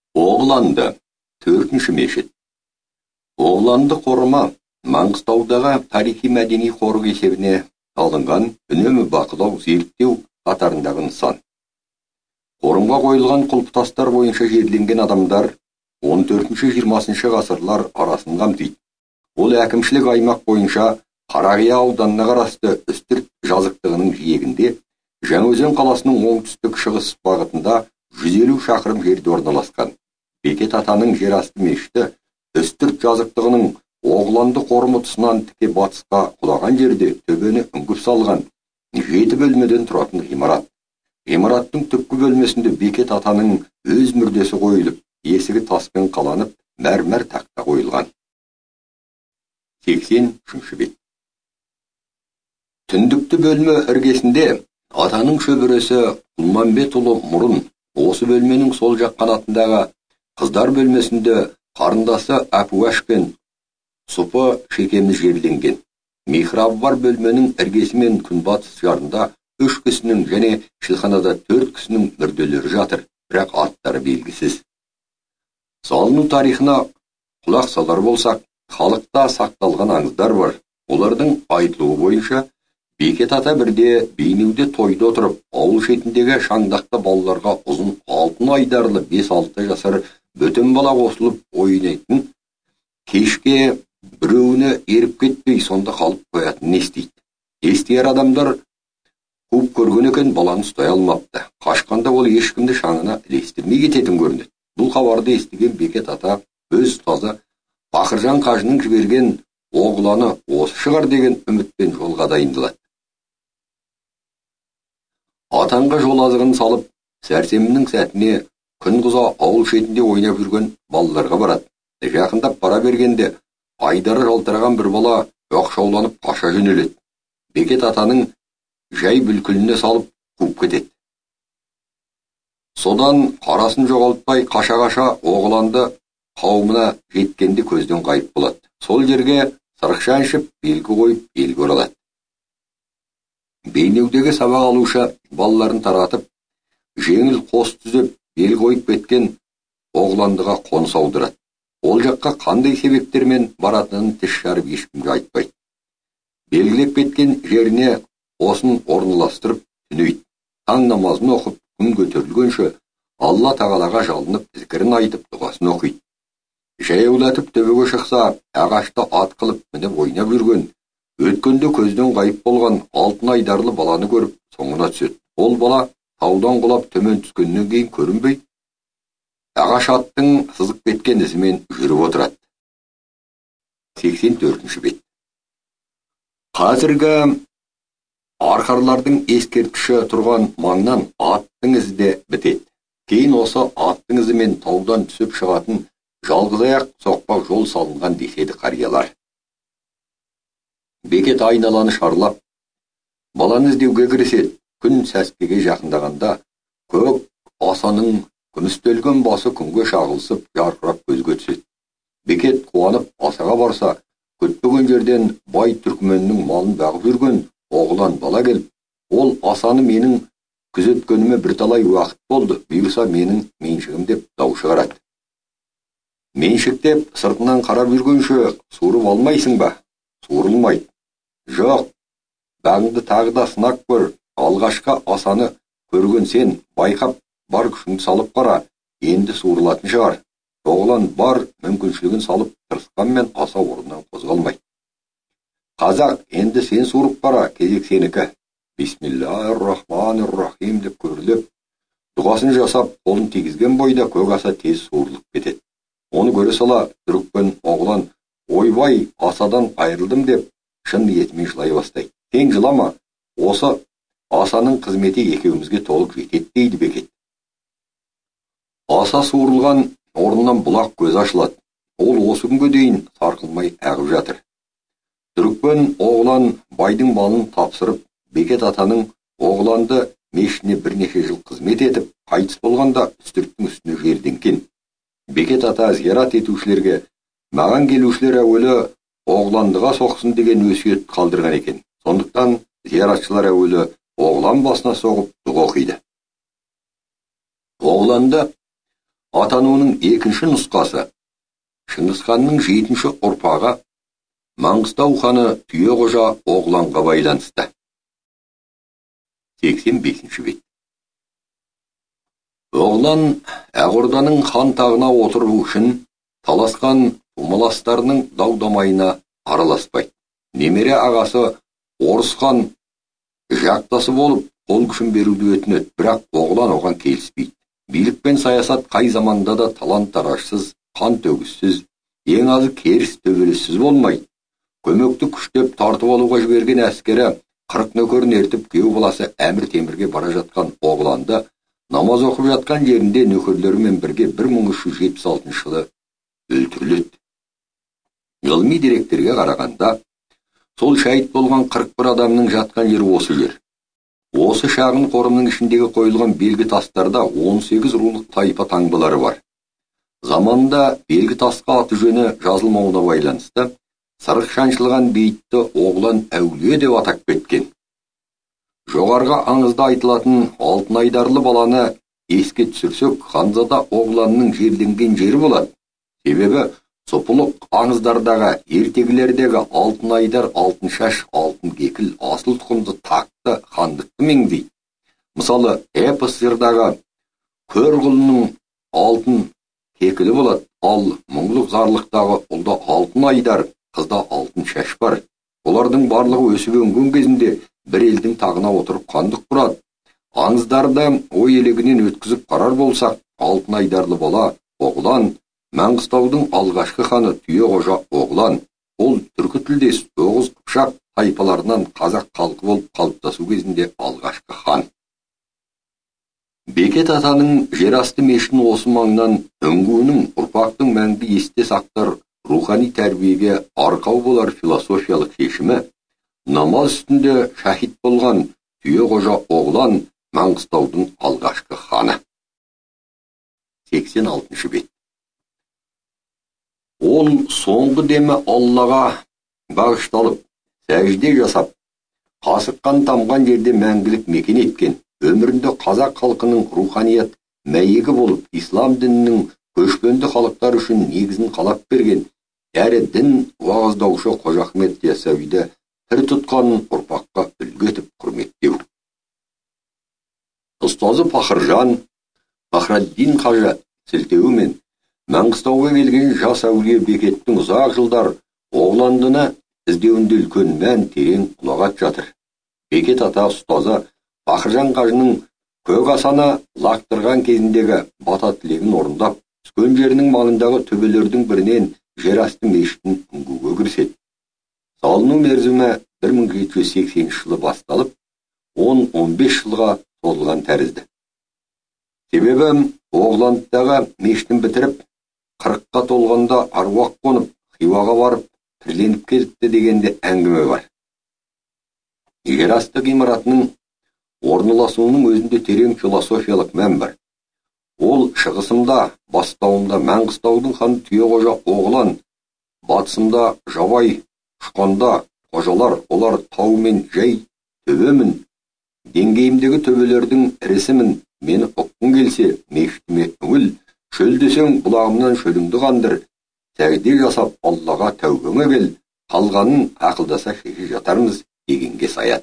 Оғланды, 4-ші мешіт. Оғланды қорымы Маңғыстаудағы тарихи-мәдени қорық есебіне алынған үнемі бақылау, зерттеу қатарындағы нысан. Қорымға қойылған құлпытастар бойынша жерленген адамдар 14-20 ғасырлар арасын қамтиды. Ол әкімшілік аймақ бойынша Қарақия ауданына қарасты Үстірт жазықтығының жиегінде, Жаңаөзен қаласының оңтүстік-шығыс бағытында 150 шақырым жерде орналасқан. Бекет атаның жерасты мешіті Үстірт жазықтығының Оғланды қорымы тұсынан тіке батысқа құлаған жерде төбені үңгіп салған 7 бөлмеден тұратын ғимарат. Ғимараттың түпкі бөлмесінде Бекет атаның өз мүрдесі қойылып, есігі таспен қаланып, мәрмәр тақта қойылған. 83-ші бет. Түндікті бөлме іргесінде атаның шөбересі Құлманбетұлы Мұрын осы бөлменің сол жақ қанатындағы қыздар бөлмесінде қарындасы Әпуаш пен Сұпы шекеміз жерленген. Михрабы бар бөлменің іргесі мен күнбатыс жарында 3 кісінің және шілханада 4 кісінің мүрделері жатыр, бірақ аттары белгісіз. Салыну тарихына құлақ салар болсақ, халықта сақталған аңыздар бар. Олардың айтылуы бойынша, Бекет ата бірде Бейнеуде тойда отырып, ауыл шетіндегі шаңдақта балаларға ұзын алтын айдарлы 5-6 жасар бөтен бала қосылып ойнайтын. Кешке біреуіне еріп кетпей сонда қалып қоятынын естиді. Естияр адамдар көп көрген екен, баланы ұстай алмапты. Қашқанда ол ешкімді шаңына ілестірмей кететін көрінеді. Бұл хабарды естіген Бекет ата өз ұстазы Бақыржан қажының жіберген Оғланы осы шығар деген үмітпен жолға дайындалады. Атанға жол азығын салып, сәрсенбінің сәтіне күн қыза ауыл шетінде ойнап жүрген балаларға барады. Жақындап бара бергенде айдары жалтыраған бір бала оқшауланып қаша жөнеледі. Бекет атаның жай бүлкіліне салып қуып кетеді. Содан қарасын жоғалтпай қаша-қаша Оғланды қауымына жеткенде көзден ғайып болады. Сол жерге сырықша әншіп, белгі қойып, елге оралады. Бейнеудегі сабақ алушы балаларын таратып, жеңіл қос түзеп, бел қойып кеткен Оғландыға қоныс аударады. Ол жаққа қандай себептермен баратынын тіс жарып ешкімге айтпайды. Белгілеп кеткен жеріне осын орналастырып түнейді. Таң намазын оқып, күн көтерілгенше Алла тағалаға жалынып, зікірін айтып, дұғасын оқиды. Жаяулатып төбеге шықса, ағашта ат қылып мініп ойнап жүрген, өткенде көзден ғайып болған алтын айдарлы баланы көріп, соңына түседі. Ол бала таудан құлап төмен түскеннен кейін көрінбей, ағаш аттың сызып кеткен ізімен жүріп отырады. 84-ші бет. Қазіргі арқарлардың ескерткіші тұрған маңнан аттың ізі де бітеді. Кейін осы аттың ізімен таудан түсіп шығатын жалғыз аяқ соқпақ жол салынған деседі қариялар. Бекет айналаны шарлап, баланы іздеуге кіріседі. Күн сәскеге жақындағанда көк асаның күмістелген басы күнге шағылысып, жарқырап көзге түседі. Бекет қуанып асаға барса, күтпеген жерден бай түркіменнің малын бағып жүрген Оғлан бала келіп, ол асаны менің күзеткеніме бірталай уақыт болды, бұйырса менің меншігім деп дау шығарады. Меншіктеп сыртынан қарап жүргенше суырып алмайсың ба? Суырылмайды. Жоқ, бағыңды тағы да сынақ көр. Алғашқа асаны көрген сен, байқап бар күшіңді салып қара, енді суырылатын шығар. Оғлан бар мүмкіншілігін салып тырысқанмен аса орнынан қозғалмайды. Қазақ, енді сен суырып қара, кезек сенікі. Бисмиллахир-рахманир-рахим деп көріліп, дұғасын жасап, қолын тигізген бойда көк аса тез суырылып кетеді. Оны көре сала дүріккен Оғлан, ойбай, асадан айырылдым деп, шын ниетімен жылай бастайды. Сен жылама, осы асаның қызметі екеумізге толық жетеді дейді Бекет. Аса суырылған орнынан бұлақ көз ашылады. Ол осы күнге дейін сарқылмай ағып жатыр. Дүрікпен Оғлан байдың малын тапсырып, Бекет атаның Оғланды мешітіне бірнеше жыл қызмет етіп, қайтыс болғанда үстірттің үстіне жерденген. Бекет ата зиярат етушілерге, маған келушілер әуелі Оғландыға соқсын деген өсиет қалдырған екен. Сондықтан зияратшылар әуелі Оғлан басына соғып дұға оқиды. Оғланды атануының екінші нұсқасы Шыңғыс ханның 7-ші ұрпағы Маңғыстау ханы Түйеқожа Оғланға байланысты. 85-ші бет. Оғлан Ақ Орданың хан тағына отыру үшін таласқан тумаластарының дау-дамайына араласпайды. Немере ағасы Орыс хан жақтасы болып қол күшін беруді өтінеді, бірақ Оғлан оған келіспейді. Билік пен саясат қай заманда да талан-таражсыз, қан төгіссіз, ең азы керіс төбелессіз болмайды. Көмекті күштеп тартып алуға жіберген әскері 40 нөкерін ертіп күйеу баласы Әмір Темірге бара жатқан Оғланды намаз оқып жатқан жерінде нөкерлерімен бірге 1376 жылы өлтіріледі. Ғылыми деректерге қарағанда, сол шәйіт болған 41 адамның жатқан жері осы жер. Осы шағын қорымның ішіндегі қойылған белгі тастарда 18 рулық тайпа таңбалары бар. Заманында белгі тасқа аты жөні жазылмауына байланысты сырық шаншылған бейітті Оғлан әулие деп атап кеткен. Жоғарғы аңызда айтылатын алтын айдарлы баланы еске түсірсек, Ханзада Оғланның жерленген жері болады. Себебі сопылық аңыздардағы ертегілердегі алтын айдар, алтын шаш, алтын кекіл, асыл тұқымды тақты хандықты меңзейді. Мысалы, эпос жырдағы Көрғұлының алтын кекілі болады, ал мұңлық зарлықтағы ұлда алтын айдар, қызда алтын шаш бар. Олардың барлығы өсіп өнген кезінде бір елдің тағына отырып хандық құрады. Аңыздарды ой елегінен өткізіп қарар болсақ, алтын айдарлы бала Оғлан, Маңғыстаудың алғашқы ханы Түйеқожа Оғлан, ол түркі тілдес Оғыз Қыпшақ тайпаларынан қазақ халқы болып қалыптасу кезінде алғашқы хан. Бекет атаның жерасты мешітін осы маңнан үңгуінің ұрпақтың мәңгі есте сақтар рухани тәрбиеге арқау болар философиялық шешімі, намаз үстінде шахид болған Түйеқожа Оғлан Маңғыстаудың алғашқы ханы. 86-шы бет. Ол соңғы демі Аллаға бағышталып, сәжде жасап, қасыққан тамған жерде мәңгілік мекен еткен, өмірінде қазақ халқының руханият мәйегі болып, ислам дінінің көшпенді халықтар үшін негізін қалап берген, әрі дін уағыздаушы Қожа Ахмет Яссауиді пір тұтқанын ұрпаққа үлгі етіп құрметтеу. Ұстазы Пақыржан Пахраддин қажы сілтеуімен Маңғыстауға келген жас әулие Бекеттің ұзақ жылдар Оғландыны іздеуінде үлкен мән терең ұлағат жатыр. Бекет ата ұстазы Пақыржан қажының көк асаны лақтырған кезіндегі бата тілегін орындап, түскен жерінің маңындағы төбелердің бірінен жерасты мешітін үңгуге кіріседі. Салыну мерзімі 1780 жылы басталып, 10-15 жылға созылған тәрізді. Себебі Оғландыдағы мешітін бітіріп, 40-қа толғанда аруақ қонып, Хиуаға барып, тірленіп келіпті дегенде әңгіме бар. Жерасты ғимаратының орналасуының өзінде терең философиялық мән бар. Ол шығысымда, бастауымда Маңғыстаудың ханы Түйеқожа Оғлан, батысымда Жабай, ұшқанда қожалар, олар тау мен жай төбемін, деңгейімдегі төбелердің ірісімін, мені ұққың келсе, мешітіме үңіл, шөл десең бұлағымнан шөліңді қандыр, сәжде жасап Аллаға тәубеңе кел, қалғанын ақылдаса шеше жатармыз дегенге саят.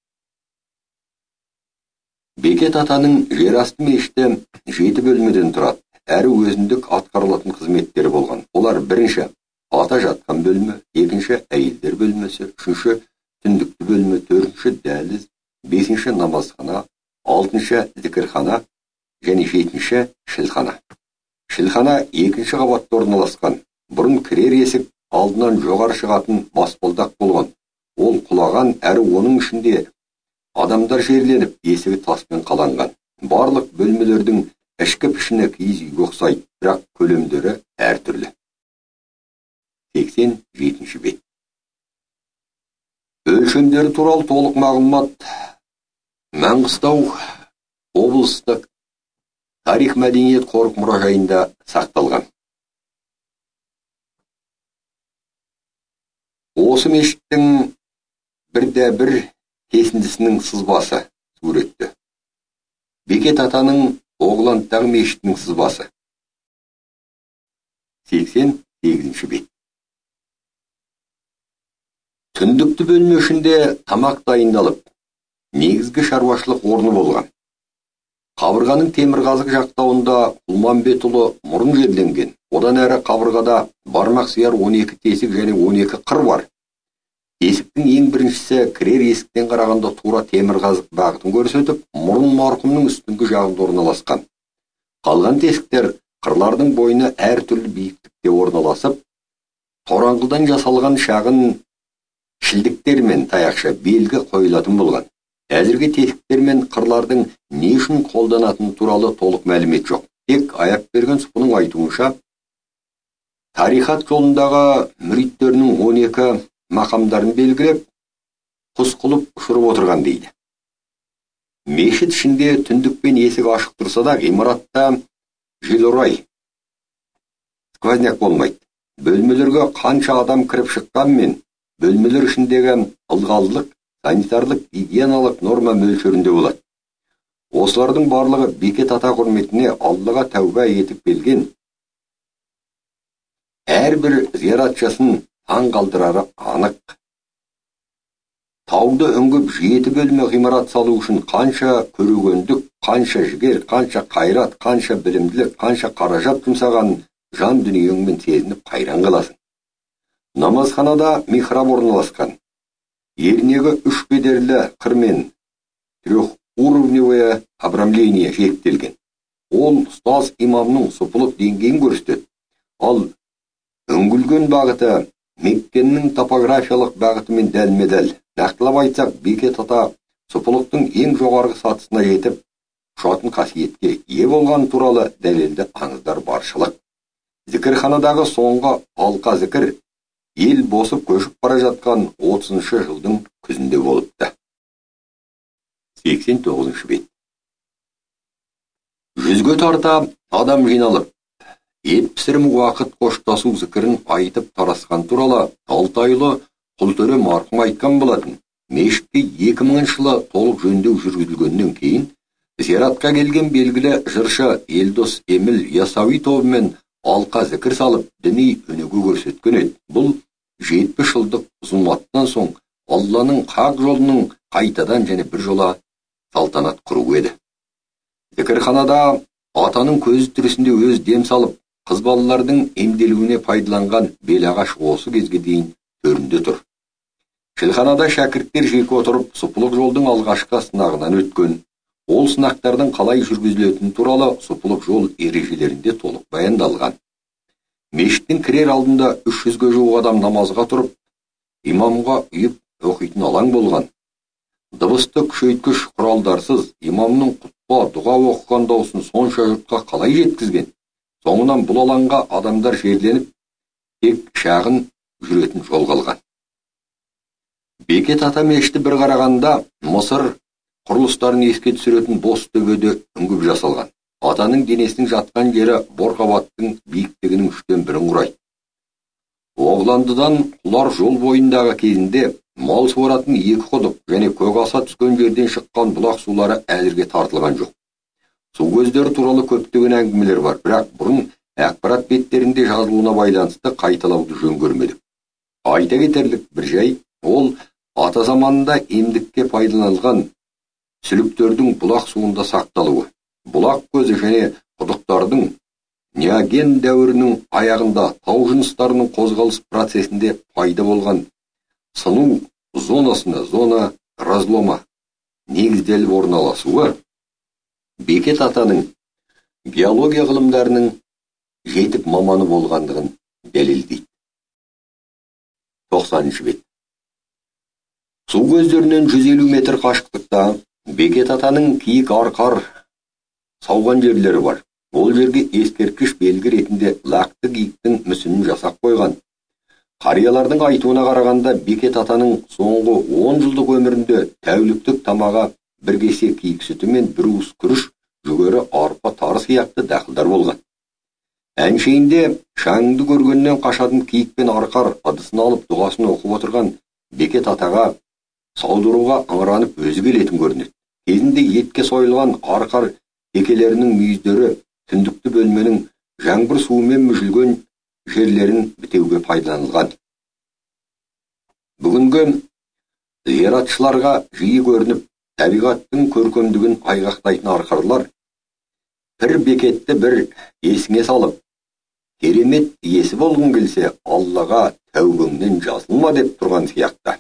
Бекет атаның жерасты мешіті 7 бөлмеден тұрады. Әрі өзіндік атқарылатын қызметтері болған. Олар бірінші ата жатқан бөлме, екінші әйелдер бөлмесі, үшінші түндікті бөлме, төртінші дәліз, бесінші намазхана, алтыншы зікірхана және жетінші шілхана. Шілхана екінші қабатта орналасқан. Бұрын кірер есік алдынан жоғары шығатын баспалдақ болған. Ол құлаған, әрі оның ішінде адамдар жерленіп, есігі таспен қаланған. Барлық бөлмелердің ішкі пішіні киіз үйге ұқсайды, бірақ көлемдері әртүрлі. 87-ші бет. Өлшемдері туралы толық мағлұмат Маңғыстау облыстық тарих мәдениет қорық мұражайында сақталған. Осы мешіттің бірде-бір кесіндісінің сызбасы суретті. Бекет атаның Оғландтағы мешітінің сызбасы. 88 бет. Түндікті бөлме ішінде тамақ дайындалып, негізгі шаруашылық орны болған. Қабырғаның темірқазық жақтауында Құлманбетұлы мұрын жерленген. Одан әрі қабырғада бармақ сыяр 12 тесік және 12 қыр бар. Тесіктің ең біріншісі кірер есіктен қарағанда тура темірқазық бағытын көрсетіп, мұрын марқұмның үстіңгі жағында орналасқан. Қалған тесіктер қырлардың бойына әртүрлі биіктікте орналасып, тораңғыдан жасалған шағын шілдіктер мен таяқша белгі қойылатын болған. Әзірге тесіктер мен қырлардың не үшін қолданатыны туралы толық мәлімет жоқ. Тек Аяпберген Сұпының айтуынша, тарихат жолындағы мүриттерінің 12 мақамдарын белгілеп, құс қылып ұшырып отырған дейді. Мешіт ішінде түндікпен есік ашық тұрса да, ғимаратта желорай, сквозняк болмайды. Бөлмелерге қанша адам кіріп шыққанмен, бөлмелер ішіндегі ылғалдылық, санитарлық, гигиеналық норма мөлшерінде болады. Осылардың барлығы Бекет ата құрметіне Аллаға тәуба етіп келген әрбір зияратшысын таң қалдырары анық. Тауды үңгіп 7 бөлме ғимарат салу үшін қанша көрегендік, қанша жігер, қанша қайрат, қанша білімділік, қанша қаражат жұмсаған жан дүниеңмен сезініп қайран қаласың. Намазханада михраб орналасқан. Ернегі 3 бедерлі қырмен трехуровневое обрамление жиектелген. Ол ұстаз имамның сұпылық деңгейін көрсетеді. Ал үңгілген бағыты Меккеннің топографиялық бағытымен дәлме-дәл. Нақтылап айтсақ, Бекет ата сұпылықтың ең жоғарғы сатысына жетіп, ұшатын қасиетке ие болған туралы дәлелді аңыздар баршылық. Зікірханадағы соңғы алқа зікір ел босып көшіп бара жатқан 30-шы жылдың күзінде болыпты. 89 бет. 100-ге тарта адам жиналып, ет пісірім уақыт қоштасу зікірін айтып тарасқан туралы Алтайлы Құлтөре марқұм айтқан болатын. Мешітке 2000 жылы толық жөндеу жүргізілгеннен кейін, зияратқа келген белгілі жыршы Елдос Еміл Ясауи тобымен алқа зікір салып, діни өнеге көрсеткен еді. Бұл 70 жылдық зұлматтан соң Алланың хақ жолының қайтадан және бір жола салтанат құру еді. Зікірханада атаның көз тірісінде өз дем салып, қыз балалардың емделуіне пайдаланған белағаш осы кезге дейін төрінде тұр. Шілханада шәкірттер жеке отырып, сұпылық жолдың алғашқы сынағынан өткен. Ол сынақтардың қалай жүргізілетіні туралы сұпылық жол ережелерінде толық баяндалған. Мешіттің кірер алдында 300-ге жуық адам намазға тұрып, имамға үйіп оқитын алаң болған. Дыбысты күшейткіш құралдарсыз имамның құтпа дұға оқыған даусын сонша жұртқа қалай жеткізген? Соңынан бұл алаңға адамдар жерленіп, тек шағын жүретін жол қалған. Бекет ата мешіті бір қарағанда Мысыр құрылыстарын еске түсіретін бос төбеде үңгіп жасалған. Атаның денесінің жатқан жері борқабаттың биіктігінің 3/1 құрайды. Оғландыдан құлар жол бойындағы кезінде мал суаратын 2 құдық және көкаса түскен жерден шыққан бұлақ сулары әзірге тартылған жоқ. Су көздері туралы көптеген әңгімелер бар, бірақ бұрын ақпарат беттерінде жазылуына байланысты қайталауды жөн көрмедік. Айта кетерлік бір жай, ол ата заманында емдікке пайдаланылған сүліктердің бұлақ суында сақталуы. Бұлақ көзі және құдықтардың неоген дәуірінің аяғында тау жыныстарының қозғалыс процесінде пайда болған сыну зонасына, зона разлома негізделіп орналасуы Бекет атаның биология ғылымдарының жетік маманы болғандығын дәлелдейді. 90 бет. Су көздерінен 150 метр қашықтықта Бекет атаның киік арқар сауған жерлері бар. Ол жерге ескерткіш белгі ретінде лақты киіктің мүсінін жасап қойған. Қариялардың айтуына қарағанда Бекет атаның соңғы 10 жылдық өмірінде тәуліктік тамаға 1 кесе киік сүті мен 1 уыс күріш, жүгері, арпа, тары сияқты дақылдар болған. Әншейінде шаңды көргеннен қашатын киік пен арқар ыдысын алып дұғасын оқып отырған Бекет атаға саудыруға ыңыранып өзі келетін көрінеді. Кезінде етке сойылған арқар текелерінің мүйіздері түндікті бөлменің жаңбыр суымен мүжілген жерлерін бітеуге пайдаланылған. Бүгінгі зияратшыларға жиі көрініп, табиғаттың көркемдігін айғақтайтын арқарлар бір бекетті бір есіңе салып, керемет иесі болғың келсе, Аллаға тәубеңнен жазылма деп тұрған сияқты.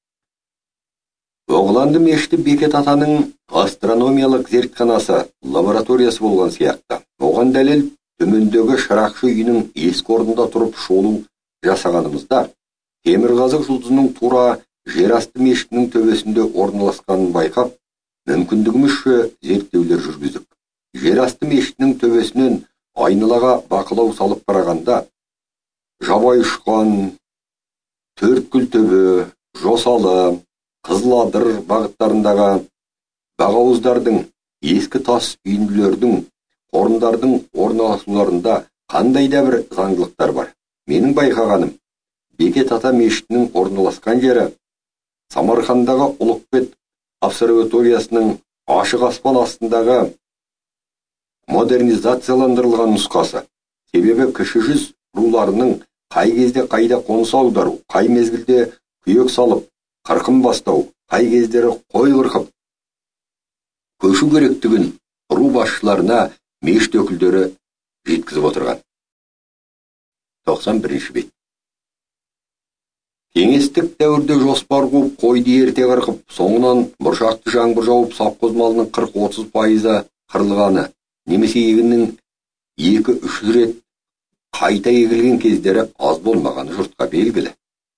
Оғланды мешіті Бекет атаның астрономиялық зертханасы, лабораториясы болған сияқты. Оған дәлел төмендегі шырақшы үйінің ескі орнында тұрып шолу жасағанымызда, Темірқазық жұлдызының тура жерасты мешітінің төбесінде орналасқанын байқап, мүмкіндігімізше зерттеулер жүргіздік. Жерасты мешітінің төбесінен айналаға бақылау салып қарағанда, Жабай ұшқан, Төрткүл төбе, Жосалы, Қызыладыр бағыттарындағы бағауыздардың, ескі тас үйінділердің, орындардың орналасуларында қандай да бір заңдылықтар бар. Менің байқағаным, Бекет ата мешітінің орналасқан жері Самарқандағы Ұлықбет обсерваториясының ашық аспан астындағы модернизацияландырылған нұсқасы. Себебі кіші жүз руларының қай кезде қайда қоныс аудару, қай мезгілде күйек салып, қырқын бастау, қай кездері қой қырқып көшу керектігін ру басшыларына мешіт өкілдері жеткізіп отырған. 91-ші бет. Кеңестік дәуірде жоспар қуып, қойды ерте қырқып, соңынан бұршақты жаңбыр жауып, сапқоз малының 40-30% қырылғаны, немесе егіннің 2-3 рет қайта егілген кездері аз болмағаны жұртқа белгілі.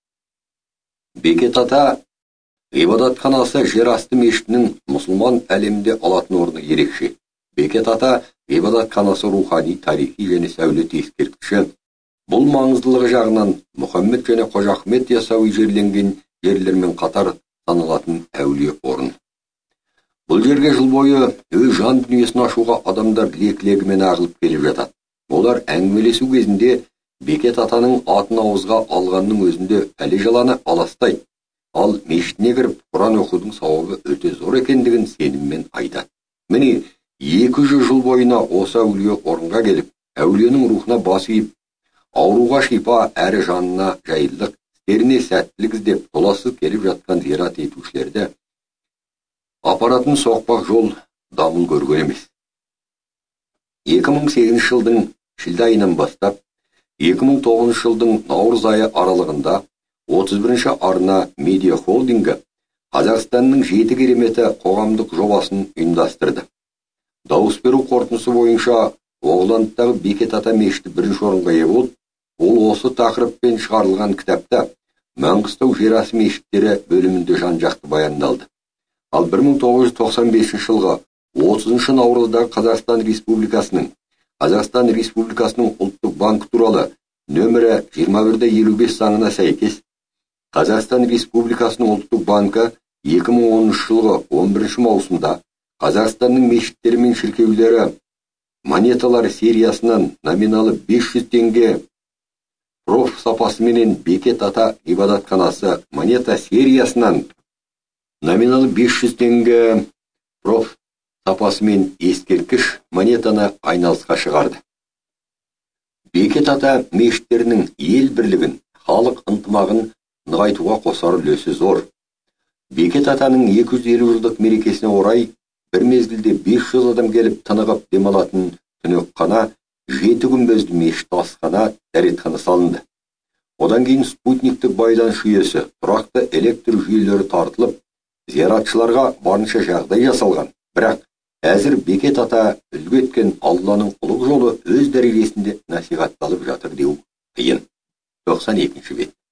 Бекет ата ғибадатханасы жерасты мешітінің мұсылман әлемінде алатын орны ерекше. Бекет ата ғибадатханасы рухани, тарихи және сәулет ескерткіші. Бұл маңыздылығы жағынан Мұхаммед және Қожа Ахмет Яссауи жерленген жерлермен қатар саналатын әулие орын. Бұл жерге жыл бойы өз жан дүниесін ашуға адамдар лек-легімен ағылып келіп жатады. Олар әңгімелесу кезінде Бекет атаның атын ауызға алғанның өзінде әлі жаланы аластайды. Ал мешітіне кіріп, Құран оқудың сауабы өте зор екендігін сеніммен айтады. Міне, 200 жыл бойына осы әулие орынға келіп, әулиенің рухына бас иіп, ауруға шипа әрі жанына жайлылық, істеріне сәттілік іздеп, толассыз келіп жатқан зиярат етушілерді апаратын соқпақ жол дамыл көрген емес. 2008 жылдың шілде айынан бастап 2009 жылдың наурыз айы аралығында 31-ші арна медиа холдингі Қазақстанның 7 кереметі қоғамдық жобасын ұйымдастырды. Дауыс беру қорытындысы бойынша Оғландыдағы Бекет ата мешіті бірінші орынға ие болды. Ол осы тақырыппен шығарылған кітапта Маңғыстау жерасты мешіттері бөлімінде жан-жақты баяндалды. Ал 1995 жылғы 30 наурыздағы Қазақстан Республикасының ұлттық банкі туралы нөмірі 21-55 заңына сәйкес, Қазақстан Республикасының ұлттық банкі 2010 жылғы 11 маусымда Қазақстанның мешіттері мен шіркеулері монеталар сериясынан номиналы 500 теңге проф сапасыменен Бекет ата ғибадатханасы монета сериясынан номиналы 500 теңге проф сапасымен ескерткіш монетаны айналысқа шығарды. Бекет ата мешіттерінің ел бірлігін, халық ынтымағын нығайтуға қосар үлесі зор. Бекет атаның 250 жылдық мерекесіне орай бір мезгілде 500 адам келіп тынығып демалатын түнекхана, 7 күмбезді мешіт асхана, дәретхана салынды. Одан кейін спутниктік байланыс жүйесі, тұрақты электр жүйелері тартылып, зияратшыларға барынша жағдай жасалған. Бірақ әзір Бекет ата үлгі еткен Алланың ұлық жолы өз дәрежесінде насихатталып жатыр деу қиын. 92-ші бет.